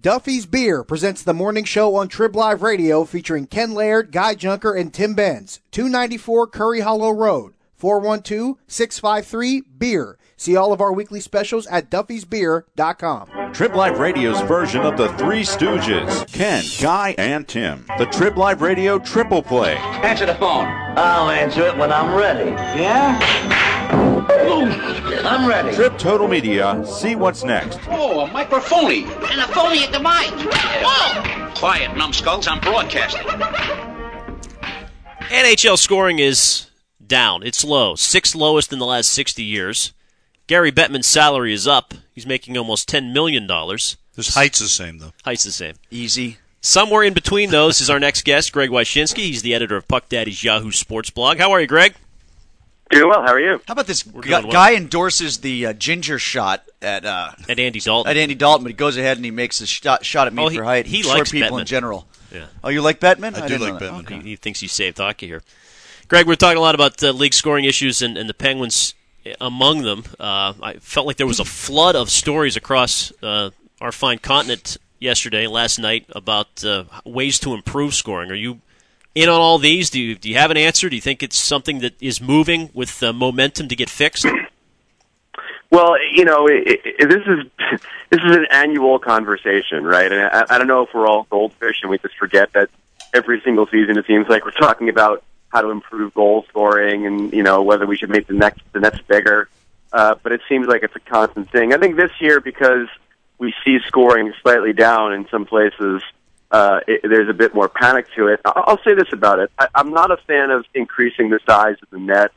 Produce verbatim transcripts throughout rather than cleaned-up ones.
Duffy's Beer presents the morning show on Trib Live Radio featuring Ken Laird, Guy Junker, and Tim Benz. two ninety-four Curry Hollow Road, four one two, six five three, beer. See all of our weekly specials at duffys beer dot com. Trib Live Radio's version of the Three Stooges, Ken, Guy, and Tim. The Trib Live Radio Triple Play. Answer the phone. I'll answer it when I'm ready. Yeah? I'm ready. Trib Total Media, see what's next. Oh, a microphony. And a phony at the mic. Whoa! Quiet, numbskulls. I'm broadcasting. N H L scoring is down. It's low. Sixth lowest in the last sixty years. Gary Bettman's salary is up. He's making almost ten million dollars. His height's the same, though. Height's the same. Easy. Somewhere in between those is our next guest, Greg Wyshynski. He's the editor of Puck Daddy's Yahoo Sports blog. How are you, Greg? Doing well. How are you? How about this We're gu- doing well. guy endorses the uh, ginger shot at uh, At Andy Dalton. at Andy Dalton, but he goes ahead and he makes a shot, shot at me Oh, he- for height. he Short likes people Bettman. in general. Yeah. Oh, you like Bettman? I do didn't know like that. Bettman. Okay. He, he thinks he saved hockey here. Greg, we're talking a lot about uh, league scoring issues and, and the Penguins among them. Uh, I felt like there was a flood of stories across uh, our fine continent yesterday, last night, about uh, ways to improve scoring. Are you in on all these? Do you, do you have an answer? Do you think it's something that is moving with uh, momentum to get fixed? Well, you know, it, it, this is this is an annual conversation, right? And I, I don't know if we're all goldfish and we just forget that every single season it seems like we're talking about how to improve goal scoring and, you know, whether we should make the next the nets bigger. Uh, but it seems like it's a constant thing. I think this year, because we see scoring slightly down in some places, uh, it, there's a bit more panic to it. I'll, I'll say this about it. I, I'm not a fan of increasing the size of the net.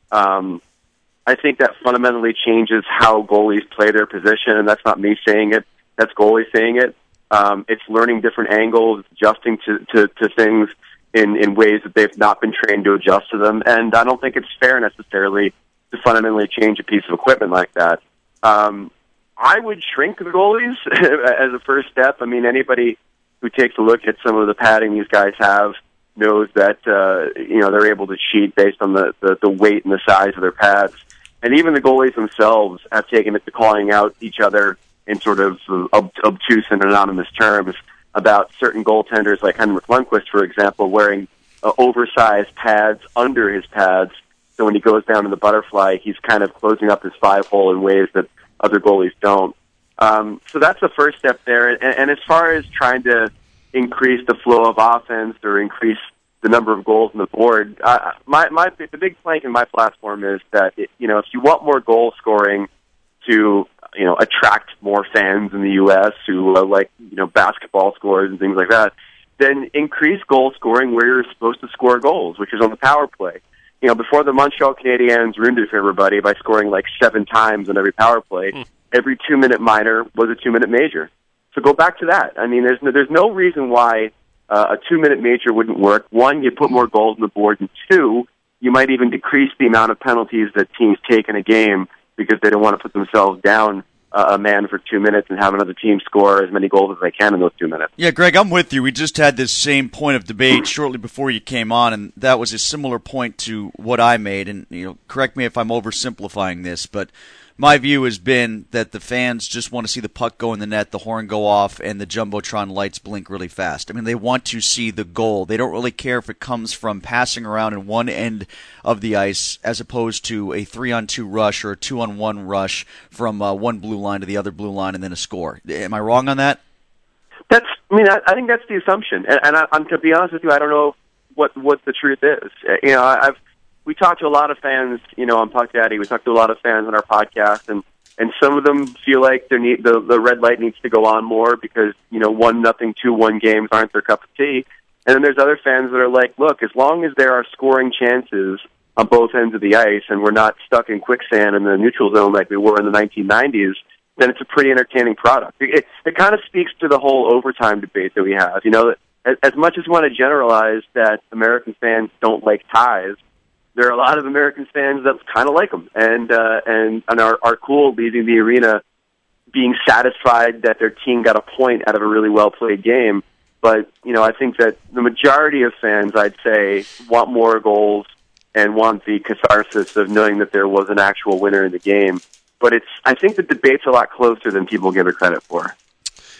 Um, I think that fundamentally changes how goalies play their position, and that's not me saying it. That's goalies saying it. Um, it's learning different angles, adjusting to, to, to things in, in ways that they've not been trained to adjust to them. And I don't think it's fair necessarily to fundamentally change a piece of equipment like that. Um, I would shrink the goalies as a first step. I mean, anybody who takes a look at some of the padding these guys have knows that, uh, you know, they're able to cheat based on the, the, the weight and the size of their pads. And even the goalies themselves have taken it to calling out each other in sort of ob- obtuse and anonymous terms about certain goaltenders like Henrik Lundqvist, for example, wearing uh, oversized pads under his pads. So when he goes down to the butterfly, he's kind of closing up his five hole in ways that other goalies don't. Um, so that's the first step there. And, and as far as trying to increase the flow of offense or increase the number of goals on the board, uh, my, my the big plank in my platform is that, it, you know, if you want more goal scoring to, you know, attract more fans in the U S who uh, like, you know, basketball scores and things like that, then increase goal scoring where you're supposed to score goals, which is on the power play. You know, before the Montreal Canadiens ruined it for everybody by scoring like seven times on every power play, mm. every two-minute minor was a two-minute major. So go back to that. I mean, there's no, there's no reason why uh, a two-minute major wouldn't work. One, you put more goals on the board, and two, you might even decrease the amount of penalties that teams take in a game because they don't want to put themselves down uh, a man for two minutes and have another team score as many goals as they can in those two minutes. Yeah, Greg, I'm with you. We just had this same point of debate shortly before you came on, and that was a similar point to what I made. And, you know, correct me if I'm oversimplifying this, but my view has been that the fans just want to see the puck go in the net, the horn go off, and the Jumbotron lights blink really fast. I mean, they want to see the goal. They don't really care if it comes from passing around in one end of the ice as opposed to a three-on-two rush or a two-on-one rush from uh, one blue line to the other blue line and then a score. Am I wrong on that? That's. I mean, I, I think that's the assumption. And, and I, I'm, to be honest with you, I don't know what what the truth is. You know, I've we talked to a lot of fans, you know, on Puck Daddy. We talked to a lot of fans on our podcast, and, and some of them feel like they need the the red light needs to go on more because, you know, one nothing, two one games aren't their cup of tea. And then there's other fans that are like, look, as long as there are scoring chances on both ends of the ice, and we're not stuck in quicksand in the neutral zone like we were in the nineteen nineties, then it's a pretty entertaining product. It, it kind of speaks to the whole overtime debate that we have. You know, as, as much as we want to generalize that American fans don't like ties, there are a lot of American fans that kind of like them and uh, and and are, are cool leaving the arena being satisfied that their team got a point out of a really well played game. But you know, I think that the majority of fans, I'd say, want more goals and want the catharsis of knowing that there was an actual winner in the game. But it's I think the debate's a lot closer than people give it credit for.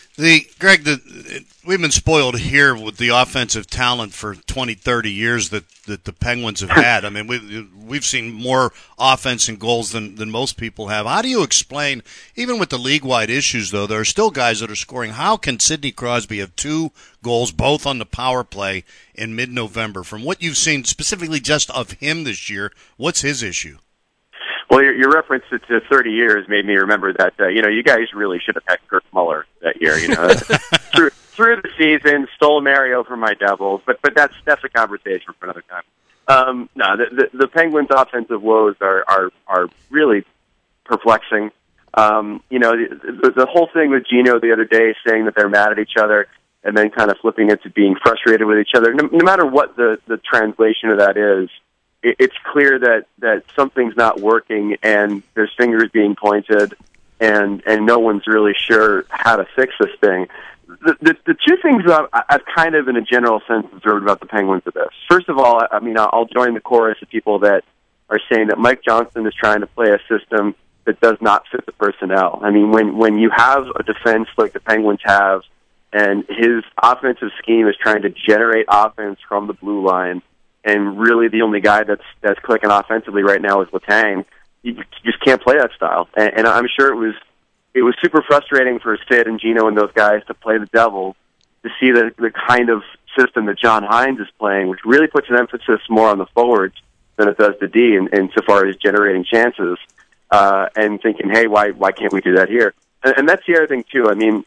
The Greg, the, we've been spoiled here with the offensive talent for twenty, thirty years that, that the Penguins have had. I mean, we, we've seen more offense and goals than, than most people have. How do you explain, even with the league-wide issues, though, there are still guys that are scoring. How can Sidney Crosby have two goals, both on the power play, in mid-November? From what you've seen specifically just of him this year, what's his issue? Well, your, your reference to, to thirty years made me remember that, uh, you know, you guys really should have had Kurt Muller that year, you know. through, through the season, stole Mario from my Devils, but but that's that's a conversation for another time. Um, no, the, the, the Penguins' offensive woes are, are, are really perplexing. Um, you know, the, the whole thing with Gino the other day saying that they're mad at each other and then kind of flipping into being frustrated with each other, no, no matter what the, the translation of that is, it's clear that, that something's not working and there's fingers being pointed and, and no one's really sure how to fix this thing. The, the, the two things that I've, I've kind of in a general sense observed about the Penguins are this. First of all, I mean, I'll join the chorus of people that are saying that Mike Johnston is trying to play a system that does not fit the personnel. I mean, when, when you have a defense like the Penguins have and his offensive scheme is trying to generate offense from the blue line, and really the only guy that's that's clicking offensively right now is Letang. You just can't play that style. And, and I'm sure it was it was super frustrating for Sid and Gino and those guys to play the Devils, to see the, the kind of system that John Hines is playing, which really puts an emphasis more on the forwards than it does the D in, in so far as generating chances, uh, and thinking, hey, why why can't we do that here? And, and that's the other thing, too. I mean,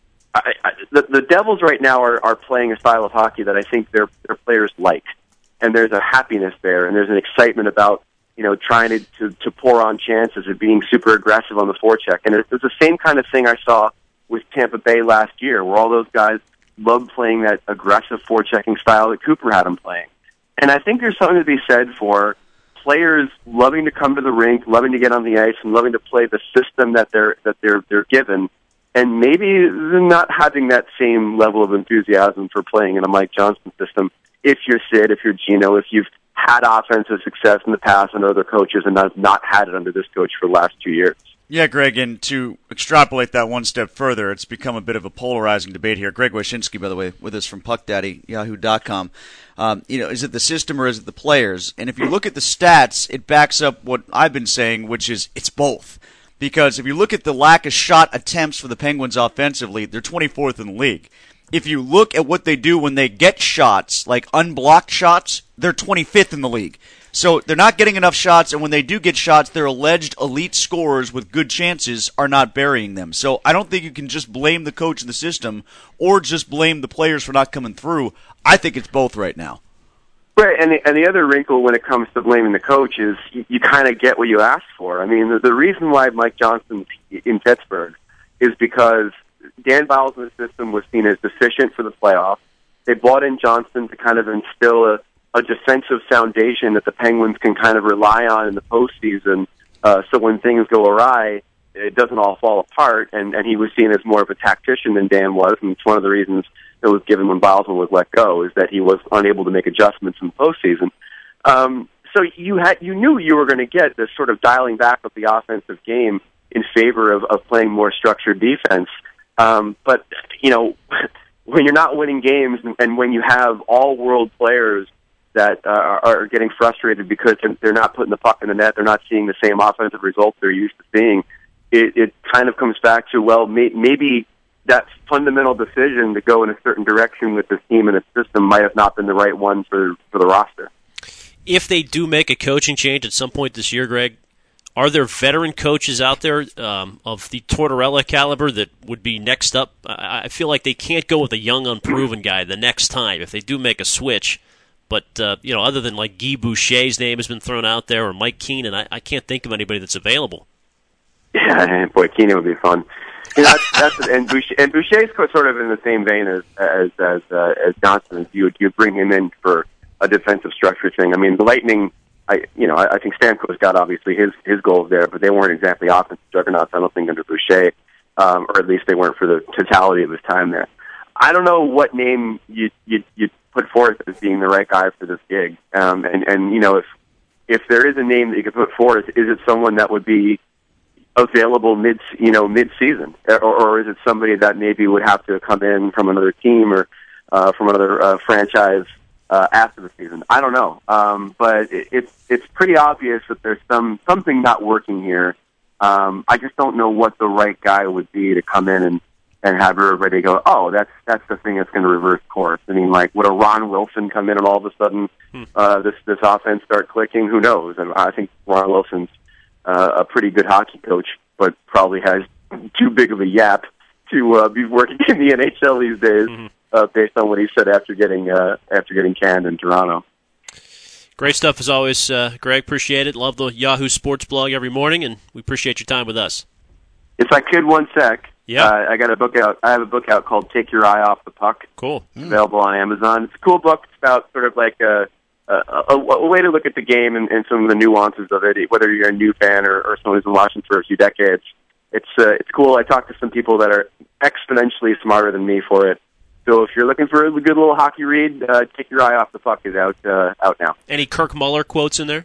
I, I, the, the Devils right now are, are playing a style of hockey that I think their their players like. And there's a happiness there, and there's an excitement about, you know, trying to, to, to pour on chances and being super aggressive on the forecheck. And it was the same kind of thing I saw with Tampa Bay last year, where all those guys loved playing that aggressive forechecking style that Cooper had them playing. And I think there's something to be said for players loving to come to the rink, loving to get on the ice, and loving to play the system that they're that they're they're given. And maybe not having that same level of enthusiasm for playing in a Mike Johnston system. If you're Sid, if you're Gino, if you've had offensive success in the past under other coaches and have not had it under this coach for the last two years. Yeah, Greg, and to extrapolate that one step further, it's become a bit of a polarizing debate here. Greg Wyshynski, by the way, with us from Puck Daddy, Yahoo dot com. Um, you know, is it the system or is it the players? And if you look at the stats, it backs up what I've been saying, which is it's both. Because if you look at the lack of shot attempts for the Penguins offensively, they're twenty-fourth in the league. If you look at what they do when they get shots, like unblocked shots, they're twenty-fifth in the league. So they're not getting enough shots, and when they do get shots, their alleged elite scorers with good chances are not burying them. So I don't think you can just blame the coach of the system or just blame the players for not coming through. I think it's both right now. Right, and the, and the other wrinkle when it comes to blaming the coach is you, you kind of get what you asked for. I mean, the, the reason why Mike Johnston's in Pittsburgh is because Dan Bowles' system was seen as deficient for the playoffs. They brought in Johnston to kind of instill a, a defensive foundation that the Penguins can kind of rely on in the postseason, uh, so when things go awry, it doesn't all fall apart, and, and he was seen as more of a tactician than Dan was, and it's one of the reasons it was given when Boswell was let go, is that he was unable to make adjustments in the postseason. Um, so you had you knew you were going to get this sort of dialing back of the offensive game in favor of, of playing more structured defense. Um, but, you know, when you're not winning games and when you have all-world players that uh, are getting frustrated because they're not putting the puck in the net, they're not seeing the same offensive results they're used to seeing, it, it kind of comes back to, well, may, maybe that fundamental decision to go in a certain direction with this team and its system might have not been the right one for, for the roster. If they do make a coaching change at some point this year, Greg, are there veteran coaches out there um, of the Tortorella caliber that would be next up? I, I feel like they can't go with a young, unproven guy the next time if they do make a switch. But, uh, you know, other than like Guy Boucher's name has been thrown out there or Mike Keenan, I, I can't think of anybody that's available. Yeah, boy, Keenan would be fun. You know, that's, that's and Boucher, and Boucher's sort of in the same vein as as as, uh, as Johnson. You would you bring him in for a defensive structure thing. I mean, the Lightning. I you know I, I think Stamkos got obviously his his goals there, but they weren't exactly offensive juggernauts. I don't think under Boucher, um, or at least they weren't for the totality of his time there. I don't know what name you you you put forth as being the right guy for this gig. Um, and and you know if if there is a name that you could put forth, is it someone that would be available mid, you know, mid-season, or, or is it somebody that maybe would have to come in from another team or uh, from another uh, franchise uh, after the season? I don't know, um, but it, it's it's pretty obvious that there's some something not working here. Um, I just don't know what the right guy would be to come in and, and have everybody go, oh, that's that's the thing that's going to reverse course. I mean, like, would a Ron Wilson come in and all of a sudden uh, this this offense start clicking? Who knows? And I think Ron Wilson's uh, a pretty good hockey coach, but probably has too big of a yap to uh, be working in the N H L these days, mm-hmm. uh, based on what he said after getting uh, after getting canned in Toronto. Great stuff as always, uh, Greg. Appreciate it. Love the Yahoo Sports blog every morning, and we appreciate your time with us. If I could, one sec. Yeah. Uh, I got a book out. I have a book out called "Take Your Eye Off the Puck." Cool. It's available on Amazon. It's a cool book. It's about sort of like a a, a, a way to look at the game and, and some of the nuances of it. Whether you're a new fan or, or someone who's been watching for a few decades, it's uh, it's cool. I talked to some people that are exponentially smarter than me for it. So if you're looking for a good little hockey read, uh, Take Your Eye Off the Puck is out uh, out now. Any Kirk Muller quotes in there?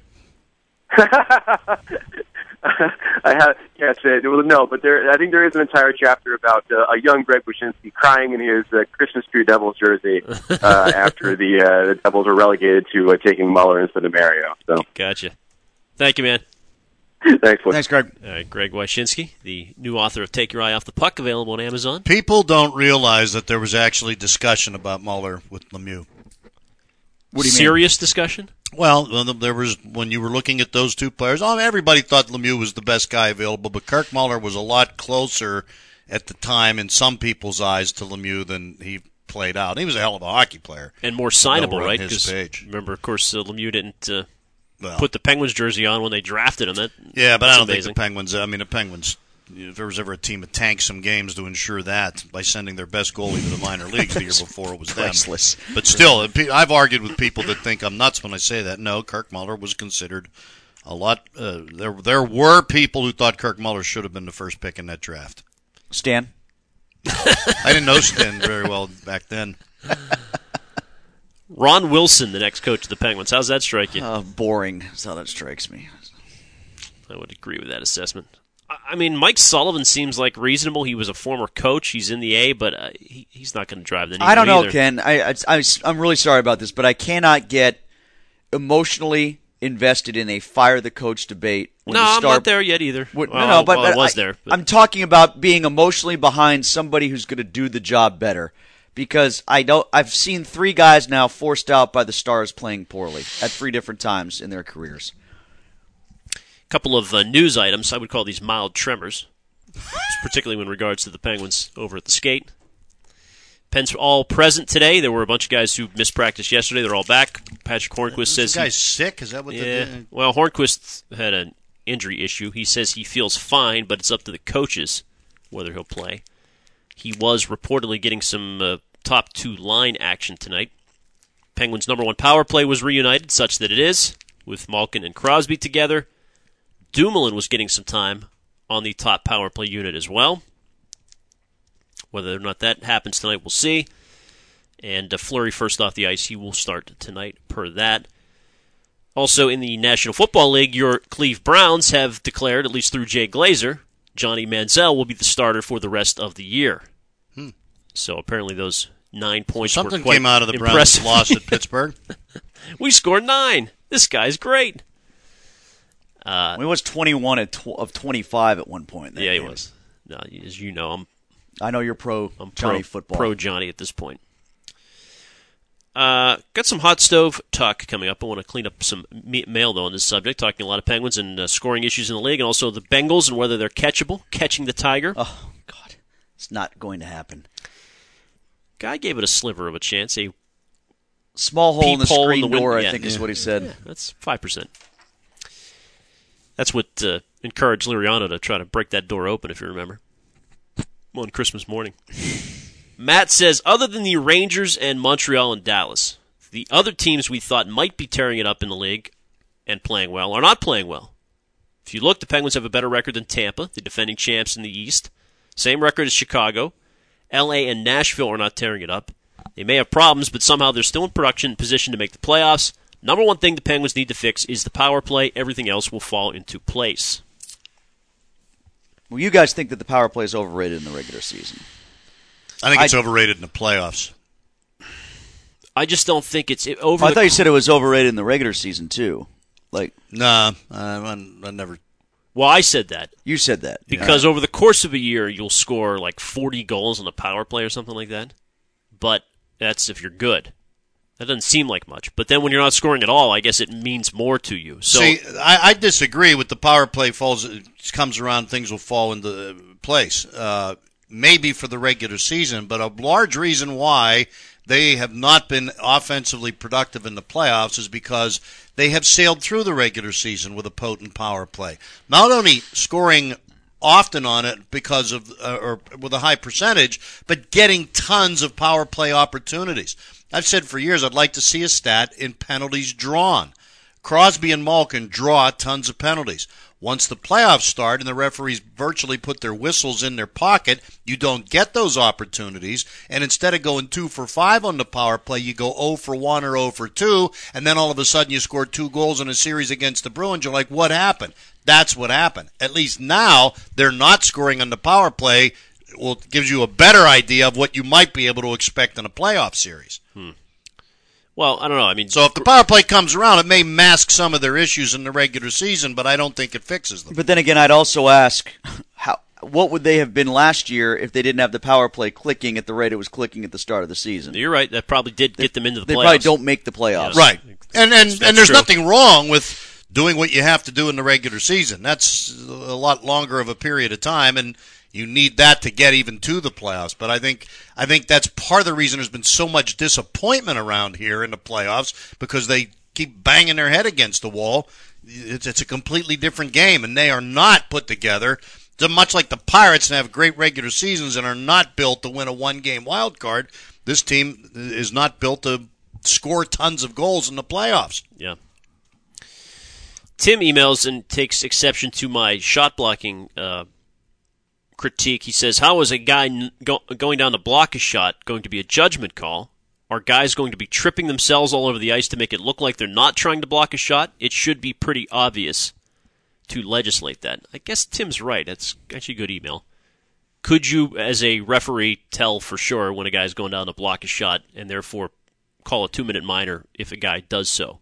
I have yes, uh, no, but there. I think there is an entire chapter about uh, a young Greg Wyshynski crying in his uh, Christmas tree Devils jersey uh, after the uh, the Devils were relegated to uh, taking Muller instead of Mario. So gotcha. Thank you, man. Thanks, Thanks, Greg. All right, Greg Wyshynski, the new author of Take Your Eye Off the Puck, available on Amazon. People don't realize that there was actually discussion about Muller with Lemieux. What do you Serious mean? discussion? Well, there was when you were looking at those two players. Oh, everybody thought Lemieux was the best guy available, but Kirk Muller was a lot closer at the time in some people's eyes to Lemieux than he played out. He was a hell of a hockey player and more signable, right? Because remember, of course, uh, Lemieux didn't. Uh, Well, put the Penguins jersey on when they drafted him. That, yeah, but I don't amazing. think the Penguins, I mean, the Penguins, if there was ever a team that tanked some games to ensure that by sending their best goalie to the minor leagues the year before, it was them. Priceless. But still, I've argued with people that think I'm nuts when I say that. No, Kirk Muller was considered a lot. Uh, there, there were people who thought Kirk Muller should have been the first pick in that draft. Stan? I didn't know Stan very well back then. Ron Wilson, the next coach of the Penguins. How's that strike you? Uh, boring is how that strikes me. I would agree with that assessment. I mean, Mike Sullivan seems like reasonable. He was a former coach. He's in the A, but uh, he, he's not going to drive the needle I don't know, either. Ken. I, I, I, I'm really sorry about this, but I cannot get emotionally invested in a fire the coach debate. When no, you start, I'm not there yet either. When, well, no, no, but, well, but I was I, there. But. I'm talking about being emotionally behind somebody who's going to do the job better. Because I don't, I've seen three guys now forced out by the Stars playing poorly at three different times in their careers. A couple of uh, news items. I would call these mild tremors, particularly in regards to the Penguins over at the skate. Pens all present today. There were a bunch of guys who missed practice yesterday. They're all back. Patrick Hornquist says the guy's he, sick. Is that what? Yeah. The, well, Hornquist had an injury issue. He says he feels fine, but it's up to the coaches whether he'll play. He was reportedly getting some uh, top two line action tonight. Penguins' number one power play was reunited, such that it is, with Malkin and Crosby together. Dumoulin was getting some time on the top power play unit as well. Whether or not that happens tonight, we'll see. And uh, Fleury first off the ice, he will start tonight per that. Also in the National Football League, your Cleve Browns have declared, at least through Jay Glazer, Johnny Manziel will be the starter for the rest of the year. Hmm. So apparently those nine points Something were quite came out of the impressive. Browns' loss at Pittsburgh. We scored nine. This guy's great. Uh, he was twenty-one at tw- of twenty-five at one point. Yeah, game. he was. No, as you know, I'm. I know you're pro I'm Johnny pro, football. Pro Johnny at this point. Uh, got some hot stove talk coming up. I want to clean up some me- mail, though, on this subject, talking a lot of Penguins and uh, scoring issues in the league, and also the Bengals and whether they're catchable, catching the Tiger. Oh, God. It's not going to happen. Guy gave it a sliver of a chance. A small hole in the screen in the door, yeah, I think yeah. is what he said. Yeah, that's five percent. That's what uh, encouraged Liriano to try to break that door open, if you remember, on Christmas morning. Matt says, other than the Rangers and Montreal and Dallas, the other teams we thought might be tearing it up in the league and playing well are not playing well. If you look, the Penguins have a better record than Tampa, the defending champs in the East. Same record as Chicago. L A and Nashville are not tearing it up. They may have problems, but somehow they're still in production position to make the playoffs. Number one thing the Penguins need to fix is the power play. Everything else will fall into place. Well, you guys think that the power play is overrated in the regular season. I think it's I, overrated in the playoffs. I just don't think it's it, over. I the thought you said it was overrated in the regular season too. Like, nah, I, I never. Well, I said that. You said that because yeah. over the course of a year, you'll score like forty goals on a power play or something like that. But that's if you're good. That doesn't seem like much. But then when you're not scoring at all, I guess it means more to you. So, See, I, I disagree with the power play falls. It comes around, things will fall into place. Uh, maybe for the regular season, but a large reason why they have not been offensively productive in the playoffs is because they have sailed through the regular season with a potent power play. Not only scoring often on it because of uh, or with a high percentage, but getting tons of power play opportunities. I've said for years I'd like to see a stat in penalties drawn. Crosby and Malkin draw tons of penalties. Once the playoffs start and the referees virtually put their whistles in their pocket, you don't get those opportunities. And instead of going two for five on the power play, you go oh for one or oh for two, and then all of a sudden you score two goals in a series against the Bruins. You're like, what happened? That's what happened. At least now they're not scoring on the power play. Well, it gives you a better idea of what you might be able to expect in a playoff series. Hmm. Well, I don't know. I mean, so if the power play comes around, it may mask some of their issues in the regular season, but I don't think it fixes them. But then again, I'd also ask, how what would they have been last year if they didn't have the power play clicking at the rate it was clicking at the start of the season? You're right. That probably did get them into the they playoffs. They probably don't make the playoffs. Yeah. Right. And and, That's and there's true. nothing wrong with doing what you have to do in the regular season. That's a lot longer of a period of time, and you need that to get even to the playoffs. But I think I think that's part of the reason there's been so much disappointment around here in the playoffs, because they keep banging their head against the wall. It's, it's a completely different game, and they are not put together. So much like the Pirates and have great regular seasons and are not built to win a one-game wild card, this team is not built to score tons of goals in the playoffs. Yeah. Tim emails and takes exception to my shot blocking uh, critique. He says, how is a guy n- go- going down to block a shot going to be a judgment call? Are guys going to be tripping themselves all over the ice to make it look like they're not trying to block a shot? It should be pretty obvious to legislate that. I guess Tim's right. That's actually a good email. Could you, as a referee, tell for sure when a guy's going down to block a shot and therefore call a two-minute minor if a guy does so?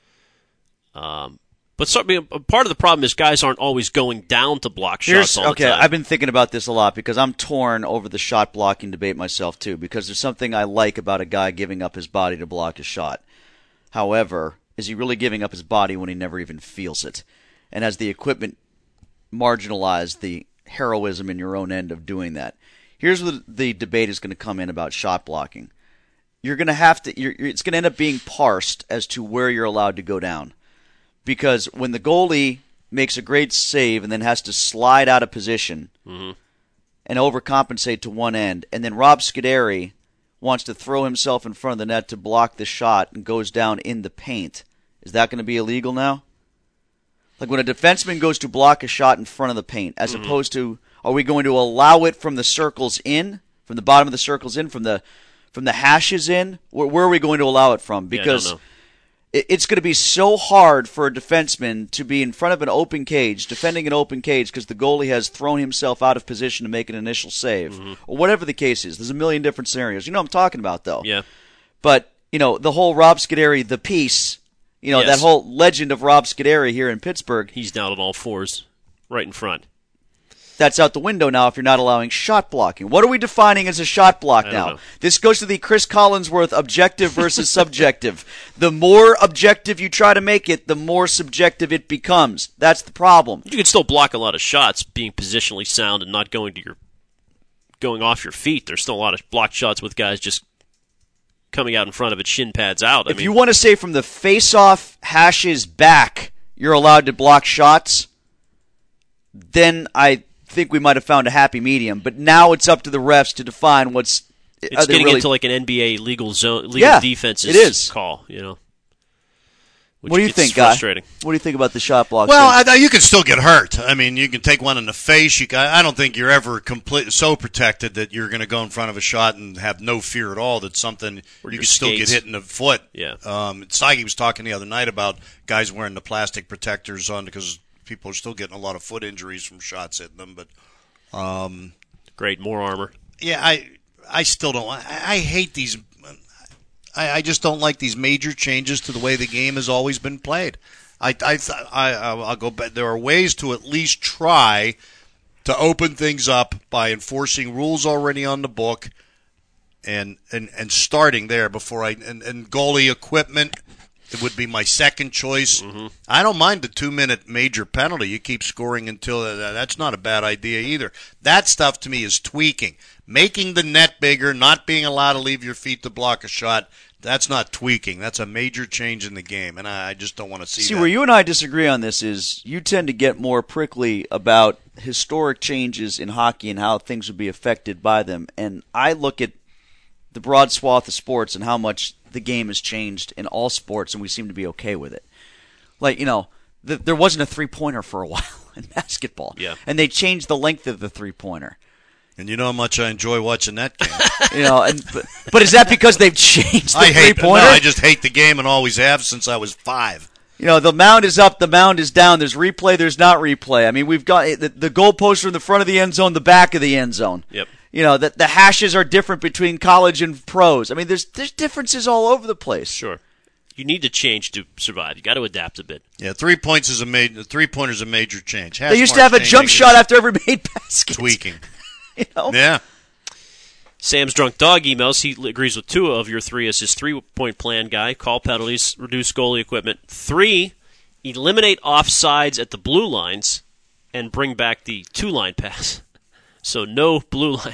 Um, but so, I mean, part of the problem is guys aren't always going down to block shots Here's, all the okay, time. I've been thinking about this a lot because I'm torn over the shot blocking debate myself too, because there's something I like about a guy giving up his body to block a shot. However, is he really giving up his body when he never even feels it? And has the equipment marginalized the heroism in your own end of doing that? Here's where the debate is going to come in about shot blocking. You're going to have to. You're, it's going to end up being parsed as to where you're allowed to go down, because when the goalie makes a great save and then has to slide out of position mm-hmm. and overcompensate to one end, and then Rob Scuderi wants to throw himself in front of the net to block the shot and goes down in the paint, is that going to be illegal now? Like when a defenseman goes to block a shot in front of the paint, as mm-hmm. opposed to, are we going to allow it from the circles in, from the bottom of the circles in, from the from the hashes in? Where, where are we going to allow it from? Because yeah, it, it's going to be so hard for a defenseman to be in front of an open cage, defending an open cage, because the goalie has thrown himself out of position to make an initial save, mm-hmm. or whatever the case is. There's a million different scenarios. You know what I'm talking about, though. Yeah. But, you know, the whole Rob Scuderi, the piece... You know, yes. that whole legend of Rob Scuderi here in Pittsburgh. He's down on all fours, right in front. That's out the window now if you're not allowing shot blocking. What are we defining as a shot block I now? don't know. This goes to the Chris Collinsworth objective versus subjective. The more objective you try to make it, the more subjective it becomes. That's the problem. You can still block a lot of shots being positionally sound and not going to your going off your feet. There's still a lot of blocked shots with guys just coming out in front of it, shin pads out. I if mean, you want to say from the face-off hashes back you're allowed to block shots, then I think we might have found a happy medium. But now it's up to the refs to define what's... It's getting really... into like an N B A legal zone, legal yeah, defenses it is. call, you know. What do you think, Guy? What do you think about the shot block? Well, I, you can still get hurt. I mean, you can take one in the face. You can, I don't think you're ever complete, so protected that you're going to go in front of a shot and have no fear at all that something or you can still get hit in the foot. Yeah. Um, Sagi was talking the other night about guys wearing the plastic protectors on because people are still getting a lot of foot injuries from shots hitting them. But Um, Great, more armor. Yeah, I I still don't. I, I hate these. I, I just don't like these major changes to the way the game has always been played. I I I I'll go back. There are ways to at least try to open things up by enforcing rules already on the book, and and, and starting there before I and, and goalie equipment. It would be my second choice. Mm-hmm. I don't mind the two-minute major penalty. You keep scoring until uh, that's not a bad idea either. That stuff to me is tweaking. Making the net bigger, not being allowed to leave your feet to block a shot, that's not tweaking. That's a major change in the game, and I, I just don't want to see, see that. Where you and I disagree on this is you tend to get more prickly about historic changes in hockey and how things would be affected by them. And I look at the broad swath of sports and how much the game has changed in all sports, and we seem to be okay with it. Like, you know, the, there wasn't a three-pointer for a while in basketball. Yeah. And they changed the length of the three-pointer. And you know how much I enjoy watching that game. You know, and but, but is that because they've changed the I hate, three-pointer? No, I just hate the game and always have since I was five. You know, the mound is up, the mound is down. There's replay, there's not replay. I mean, we've got the, the goalposts are in the front of the end zone, the back of the end zone. Yep. You know, the, the hashes are different between college and pros. I mean, there's there's differences all over the place. Sure. You need to change to survive. You got to adapt a bit. Yeah, three points is a major. Three pointers a major change. They used to have a jump shot after every made basket. Tweaking. You know? Yeah. Sam's Drunk Dog emails. He agrees with two of your three as his three-point plan guy. Call penalties, reduce goalie equipment. Three, eliminate offsides at the blue lines and bring back the two-line pass. So no blue line.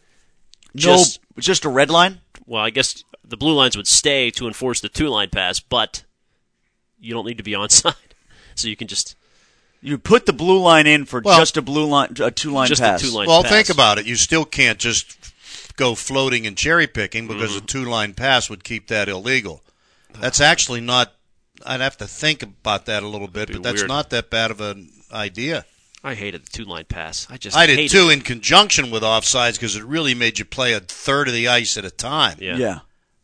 Just, no, just a red line? Well, I guess the blue lines would stay to enforce the two-line pass, but you don't need to be onside. So you can just... You put the blue line in for well, just a blue line, a two-line just pass. A two-line well, pass. think about it. You still can't just go floating and cherry-picking because mm-hmm. a two-line pass would keep that illegal. That's actually not... I'd have to think about that a little bit, but that's weird. not that bad of an idea. I hated the two-line pass. I just I did hated too, it. in conjunction with offsides, because it really made you play a third of the ice at a time. Yeah. yeah.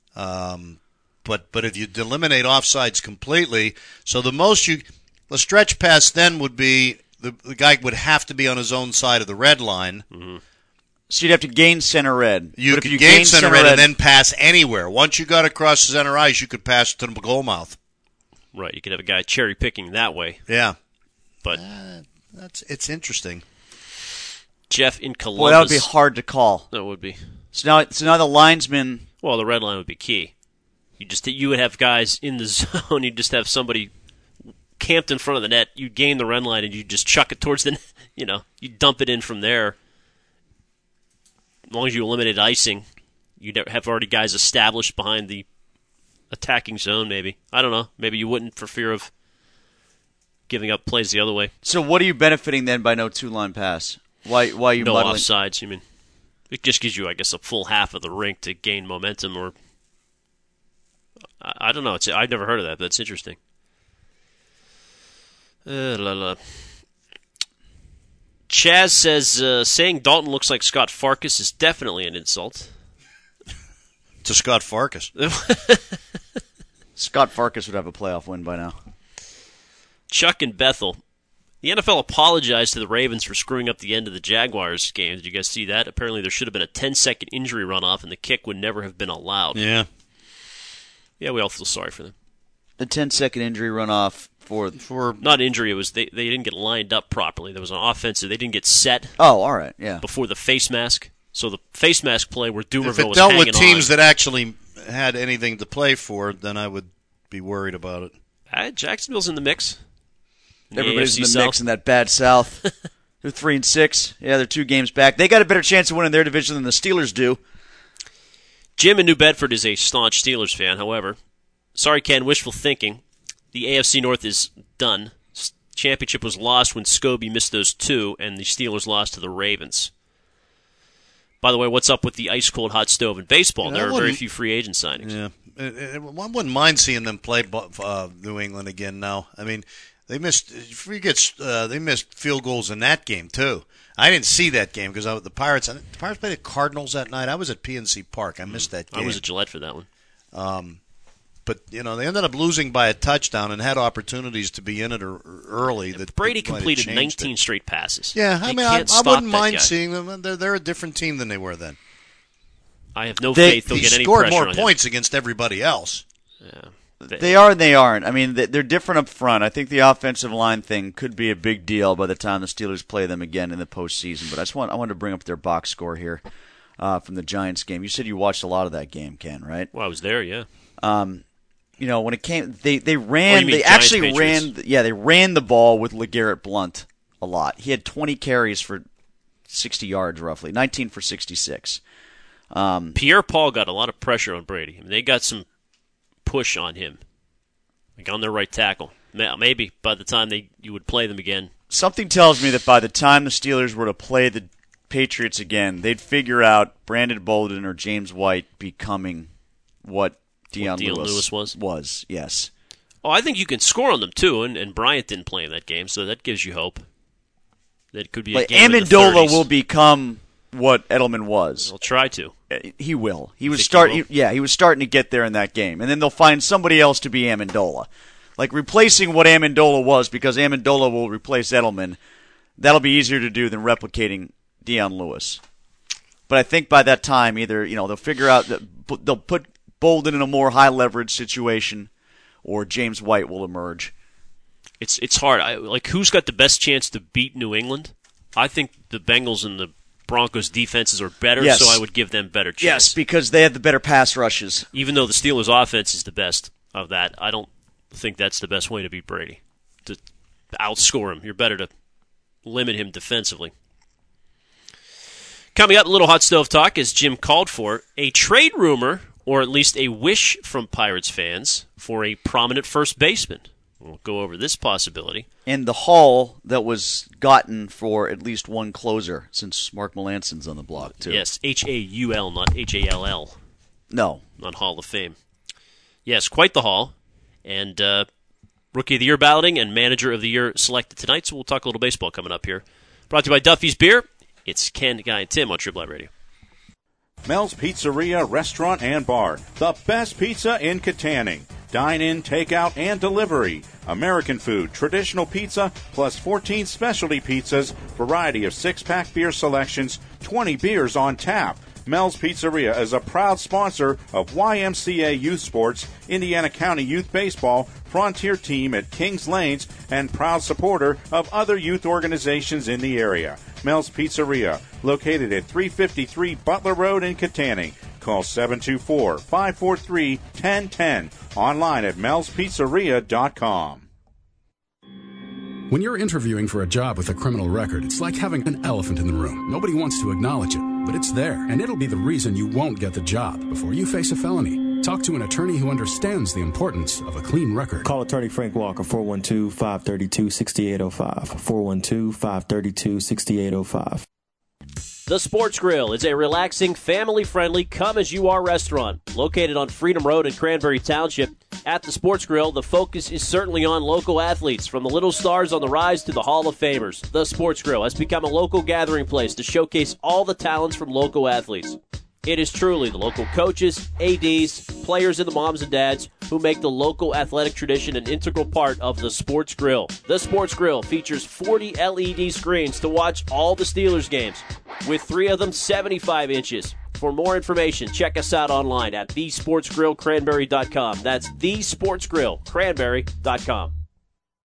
Um, but but if you eliminate offsides completely, so the most you, the stretch pass then would be the the guy would have to be on his own side of the red line. Mm-hmm. So you'd have to gain center red. You but could if you gain, gain center, center red, red and then pass anywhere. Once you got across the center ice, you could pass to the goalmouth. Right, you could have a guy cherry picking that way. Yeah, but. Uh, That's it's interesting. Jeff in Columbus. Boy, that would be hard to call. That would be. So now, so now the linesman. Well, the red line would be key. You just you would have guys in the zone. You'd just have somebody camped in front of the net. You'd gain the red line and you just chuck it towards the net. You know, you dump it in from there. As long as you eliminated icing, you'd have already guys established behind the attacking zone. Maybe I don't know. Maybe you wouldn't for fear of giving up plays the other way. So what are you benefiting then by no two-line pass? Why Why are you no muddling? offsides? You mean it just gives you, I guess, a full half of the rink to gain momentum, or I, I don't know. It's I've never heard of that, but it's interesting. Uh, la, la. Chaz says uh, saying Dalton looks like Scott Farkas is definitely an insult. To Scott Farkas. Scott Farkas would have a playoff win by now. Chuck and Bethel. The N F L apologized to the Ravens for screwing up the end of the Jaguars game. Did you guys see that? Apparently there should have been a ten-second injury runoff, and the kick would never have been allowed. Yeah. Yeah, we all feel sorry for them. The ten-second injury runoff for... for Not injury, it was they, they didn't get lined up properly. There was an offensive. They didn't get set Oh, all right, yeah. before the face mask. So the face mask play where Dumerville if it was dealt hanging with teams on. that actually had anything to play for, then I would be worried about it. Uh, Jacksonville's in the mix. In Everybody's the in the South. mix in that bad South. They're three and six. Yeah, they're two games back. They got a better chance of winning their division than the Steelers do. Jim in New Bedford is a staunch Steelers fan, however. Sorry, Ken, wishful thinking. The A F C North is done. S- Championship was lost when Scobie missed those two, and the Steelers lost to the Ravens. By the way, what's up with the ice-cold hot stove in baseball? Yeah, there are very wouldn't- few free agent signings. Yeah, it, it, one wouldn't mind seeing them play uh, New England again now. I mean, they missed. Forget uh, they missed field goals in that game too. I didn't see that game because the Pirates. The Pirates played the Cardinals that night. I was at P N C Park. I missed that game. I was at Gillette for that one. Um, but you know they ended up losing by a touchdown and had opportunities to be in it early. That Brady that might have completed changed nineteen it. straight passes. Yeah, I They mean, I, can't I stop wouldn't that mind guy. seeing them. They're, they're a different team than they were then. I have no They- faith they'll He get any scored pressure more on points against everybody else. him. Yeah. They, They are and they aren't. I mean, they- they're different up front. I think the offensive line thing could be a big deal by the time the Steelers play them again in the postseason. But I just want I wanted to bring up their box score here uh, from the Giants game. You said you watched a lot of that game, Ken, right? well, I was there, yeah. Um, you know, when it came, they they Oh, ran. you mean they Giants, actually Patriots? ran. Yeah, they ran the ball with LeGarrette Blount a lot. He had twenty carries for sixty yards, roughly nineteen for sixty-six. Um, Pierre-Paul got a lot of pressure on Brady. I mean, they got some push on him, like on their right tackle. Ma- Maybe by the time they you would play them again. Something tells me that by the time the Steelers were to play the Patriots again, they'd figure out Brandon Bolden or James White becoming what Deion, Deion Lewis, Lewis was? Was, yes. Oh, I think you can score on them too, and, and Bryant didn't play in that game, so that gives you hope. That it could be a Like game in the Amendola thirties. will become what Edelman was. They'll try to. Uh, He will. He was Think he start. will? Yeah, he was starting to get there in that game, and then they'll find somebody else to be Amendola, like replacing what Amendola was, because Amendola will replace Edelman. That'll be easier to do than replicating Deion Lewis. But I think by that time, either you know they'll figure out that they'll put Bolden in a more high leverage situation, or James White will emerge. It's it's hard. I, like, who's got the best chance to beat New England? I think the Bengals and the Broncos' defenses are better, Yes. so I would give them better chance. Yes, because they had the better pass rushes. Even though the Steelers' offense is the best of that, I don't think that's the best way to beat Brady. To outscore him, you're better to limit him defensively. Coming up, a little hot stove talk, as Jim called for, a trade rumor, or at least a wish from Pirates fans, for a prominent first baseman. We'll go over this possibility. And the haul that was gotten for at least one closer, since Mark Melanson's on the block, too. Yes, H A U L, not H A L L. No. Not Hall of Fame. Yes, quite the haul. And uh, Rookie of the Year balloting and Manager of the Year selected tonight, so we'll talk a little baseball coming up here. Brought to you by Duffy's Beer. It's Ken, Guy, and Tim on Triple I Radio. Mel's Pizzeria, Restaurant, and Bar. The best pizza in Katanning. Dine-in, takeout, and delivery. American food, traditional pizza, plus fourteen specialty pizzas, variety of six-pack beer selections, twenty beers on tap. Mel's Pizzeria is a proud sponsor of Y M C A Youth Sports, Indiana County Youth Baseball, Frontier Team at Kings Lanes, and proud supporter of other youth organizations in the area. Mel's Pizzeria, located at three fifty-three Butler Road in Katanning. Call seven two four, five four three, one zero one zero. Online at mels pizzeria dot com. When you're interviewing for a job with a criminal record, it's like having an elephant in the room. Nobody wants to acknowledge it, but it's there, and it'll be the reason you won't get the job before you face a felony. Talk to an attorney who understands the importance of a clean record. Call attorney Frank Walker, four one two, five three two, six eight zero five, four one two, five three two, six eight zero five. The Sports Grill is a relaxing, family-friendly, come-as-you-are restaurant located on Freedom Road in Cranberry Township. At the Sports Grill, the focus is certainly on local athletes, from the little stars on the rise to the Hall of Famers. The Sports Grill has become a local gathering place to showcase all the talents from local athletes. It is truly the local coaches, A Ds, players, and the moms and dads who make the local athletic tradition an integral part of the Sports Grill. The Sports Grill features forty L E D screens to watch all the Steelers games, with three of them seventy-five inches. For more information, check us out online at the sports grill cranberry dot com. That's the sports grill cranberry dot com.